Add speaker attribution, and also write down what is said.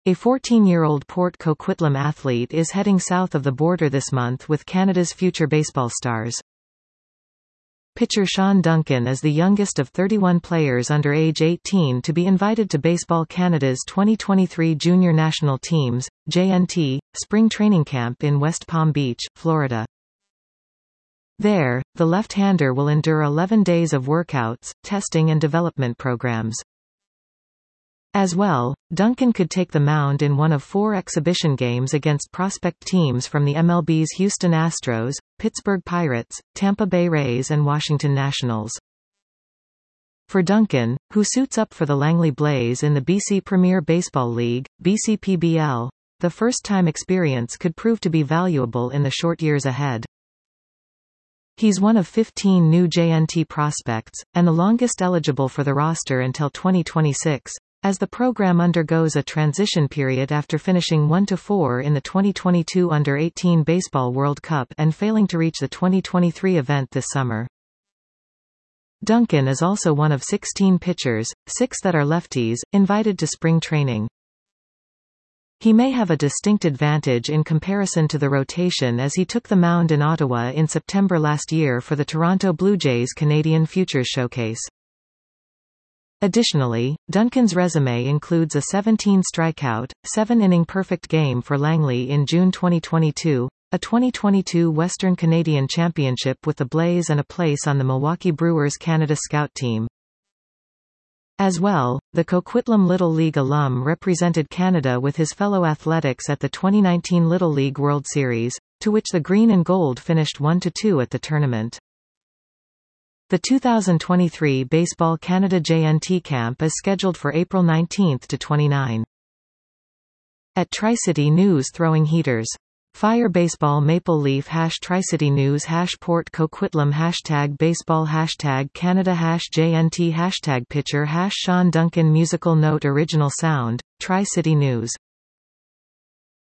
Speaker 1: A 14-year-old Port Coquitlam athlete is heading south of the border this month with Canada's future baseball stars. Pitcher Sean Duncan is the youngest of 31 players under age 18 to be invited to Baseball Canada's 2023 Junior National Teams, JNT, spring training camp in West Palm Beach, Florida. There, the left-hander will endure 11 days of workouts, testing and development programs. As well, Duncan could take the mound in one of 4 exhibition games against prospect teams from the MLB's Houston Astros, Pittsburgh Pirates, Tampa Bay Rays and Washington Nationals. For Duncan, who suits up for the Langley Blaze in the BC Premier Baseball League, BCPBL, the first-time experience could prove to be valuable in the short years ahead. He's one of 15 new JNT prospects, and the longest eligible for the roster until 2026. As the program undergoes a transition period after finishing 1-4 in the 2022 Under-18 Baseball World Cup and failing to reach the 2023 event this summer. Duncan is also one of 16 pitchers, 6 that are lefties, invited to spring training. He may have a distinct advantage in comparison to the rotation as he took the mound in Ottawa in September last year for the Toronto Blue Jays Canadian Futures Showcase. Additionally, Duncan's resume includes a 17-strikeout, 7-inning perfect game for Langley in June 2022, a 2022 Western Canadian Championship with the Blaze and a place on the Milwaukee Brewers Canada Scout team. As well, the Coquitlam Little League alum represented Canada with his fellow athletics at the 2019 Little League World Series, to which the Green and Gold finished 1-2 at the tournament. The 2023 Baseball Canada JNT camp is scheduled for April 19 to 29. At Tri-City News throwing heaters. Fire Baseball Maple Leaf #Tri-City News #Port Coquitlam #Baseball #Canada #JNT #Pitcher #Sean Duncan Musical note Original sound, Tri-City News